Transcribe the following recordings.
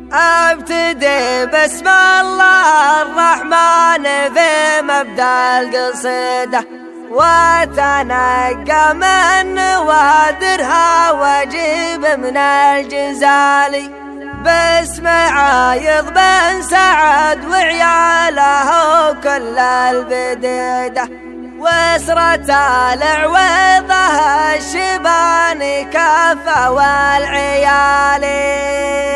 ابتدي بسم الله الرحمن في مبدأ القصيدة، وتنقى من نوادرها واجيب من الجزالي. باسم عايض بن سعد وعياله كل البديدة، واسرة العويضة الشباني كافة والعيالي.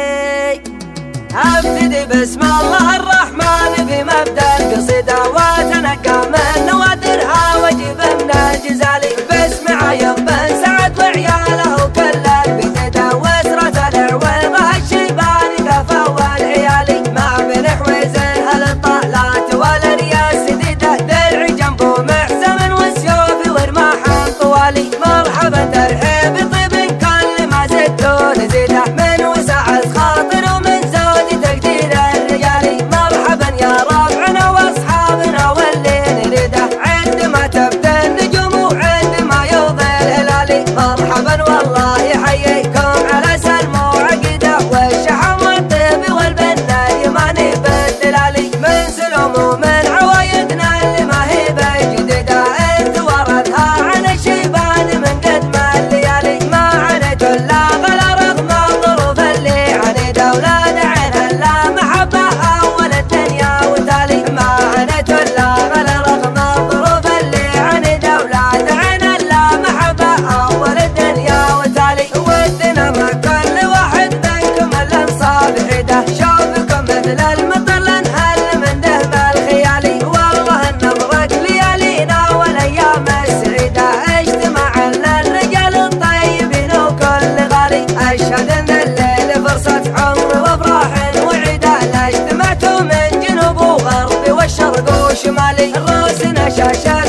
ابتدي بسم الله الرحمن في مبدأ القصيدة، وتنقى من نوادرها واجيب من الجزالي. باسم عايض بن سعد وعياله كل البديدة، واسرة العويضة الشباني كافة والعيالي. مع بن حويز هالطالات والرياس سديدة، درع جنبه محسن والسيوف ورماح طوالي. مرحبا ترحيب طيب كل ما زدته نزيده، من وسع الخاطر ومن زود تقدير الرجالي. مرحبا يا ربعنا واصحابنا واللي نريده، عندما تبدا النجوم وعندما يوضي الهلالي. مرحبا والله يحييكم على سلم وعقيده، والشحم والطيب والبنه يماني بالدلالي. من سلوم ومن عوايدنا اللي ما هي بجديده، انت ورثها عن الشيبان من قدم الليالي. ما عنيت الا غلا رغم الظروف اللي عنيده، ولاد عين الا محبه اول الدنيا وتالي. ما عنيت الا غلا رغم الظروف اللي عنيده، ولاد عين الا محبه اول الدنيا وتالي. ودنا مع كل واحد منكم الانصاف عيده، شوفكم مثل المطر انهل من دهب الخيالي. والله نبرك ليالينا والايام السعيده، اجتماع للرجال الطيبين وكل غالي. اشهد ان الليل فرصه عمر وافراح وعيده، لا اجتمعتوا من جنوب وغرب والشرق وشمالي. راسنا شاشه